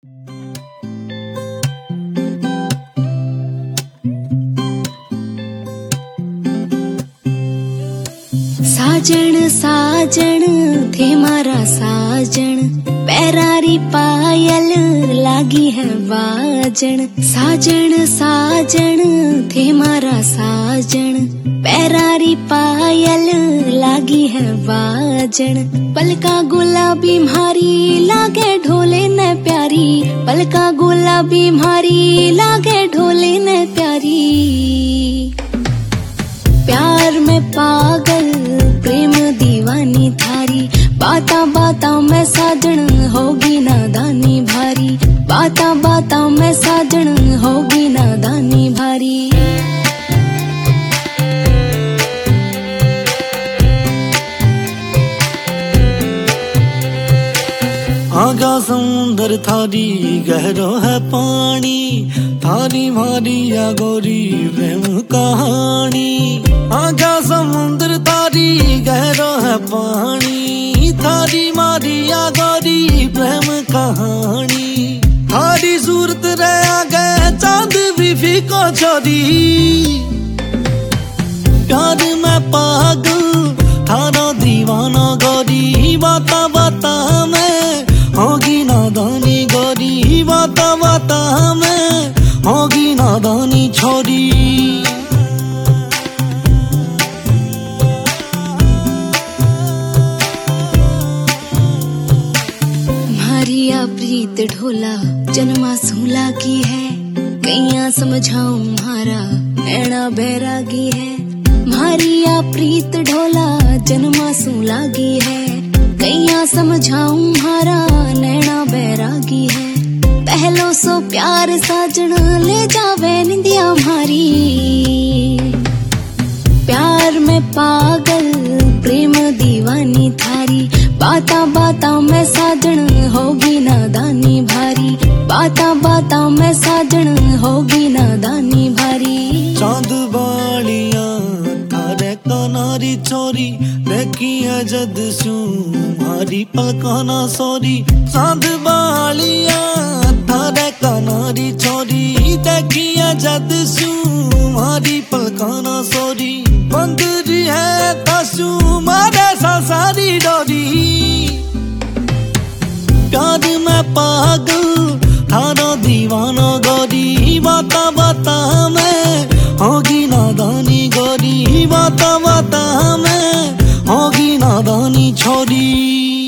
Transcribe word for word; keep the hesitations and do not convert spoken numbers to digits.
साजन साजन थे मारा साजन, पैरारी पायल लागी है बाजन। साजन साजन थे मारा साजन, पैरारी पायल लागी है बाजन। पलका गुलाबी म्हारी लागे ढोले न प्यारी, पलका गुलाबी म्हारी लागे ढोले न प्यारी। प्यार में पागल प्रेम दीवानी थारी, बाता बाता में साजन होगी नादानी भारी, बाता बाता में साजन होगी नादानी भारी। आगा समुंदर थारी गहरो है पानी, थारी मारी या गोरी प्रेम कहानी। आगा समुंदर थारी गहरो है पानी, थारी मारी या गोरी प्रेम कहानी। थारी सूरत रह गए चांद भी फीको छोरी, प्यार में पागल थारा दीवाना गोरी। बाता बाता में होगी नादानी गोरी, बाता बाता में होगी नादानी छोरी। मारिया प्रीत ढोला जन्मा सूला की है, कैया समझाऊं मारा नैना बैरागी है। मारिया प्रीत ढोला जन्मा सूला की है, कैया समझाऊं मारा नैना बैरागी है। पहलो सो प्यार साजन ले जावे निंदिया मारी, प्यार में पागल प्रेम दीवानी थारी। बाता बाता में साजन होगी नादानी भारी, बाता बाता में साजन होगी नादानी भारी। चांद बालियां थारे कनारी चोरी, देखी है जद सू मारी पलकाना सोरी। चांद बालियां थारे कनारी चोरी, देखी है जद सू मारी पलकाना सोरी। बंदरी है तसू मारे सासारी डोरी, प्यार में पागल थारा दीवाना गोरी। बाता बाता में होगी नादानी गोरी, बाता बाता में होगी नादानी छोरी।